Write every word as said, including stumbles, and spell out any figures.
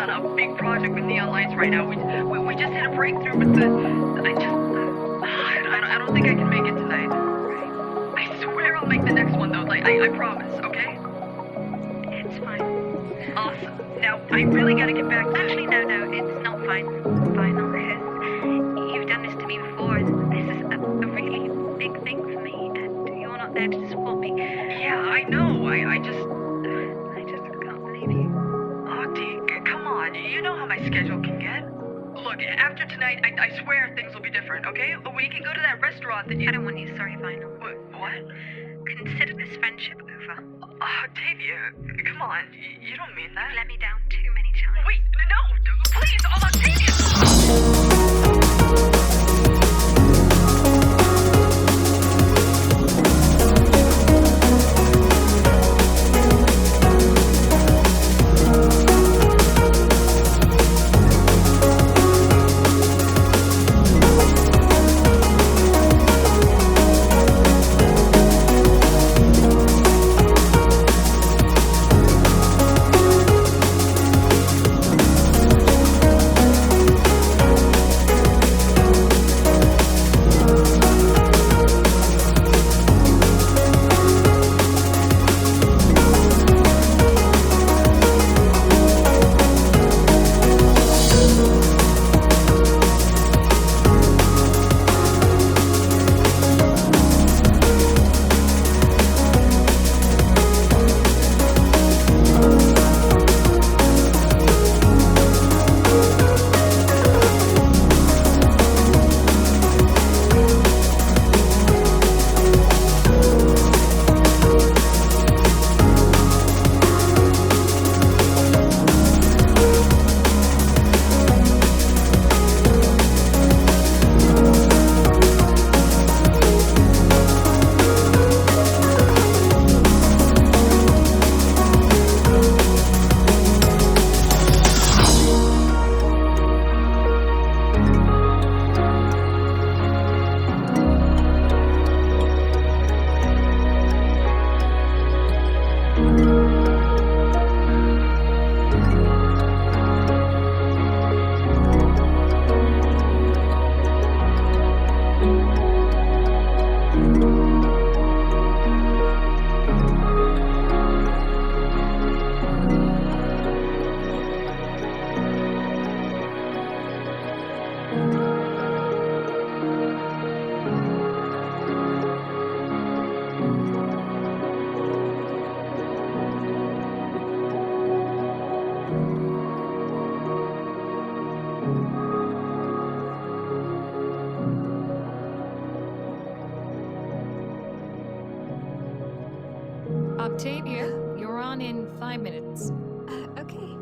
on a big project with Neon Lights right now. We we, we just hit a breakthrough with the. I just. Uh, I, don't- I don't think I can make it tonight. I swear I'll make the next one though. Like I, I promise. Okay. It's fine. Awesome. Now I really gotta get back to. Actually, no, no, it's not fine. Final, because you've done this to me before, and this is a, a really big thing for me, and you're not there to support me. Yeah, I know. I I just. I just can't believe you. Oh, Dee, come on. You know how my schedule can get. Look, after tonight, I, I swear things will be different, okay? We can go to that restaurant that you... I don't want you sorry, Final. What? What? Consider this friendship over. Octavia, come on. You, you don't mean that. You've let me down too many times. Wait, no! Please! Oh, Octavia! Octavia, you're on in five minutes. Uh, okay.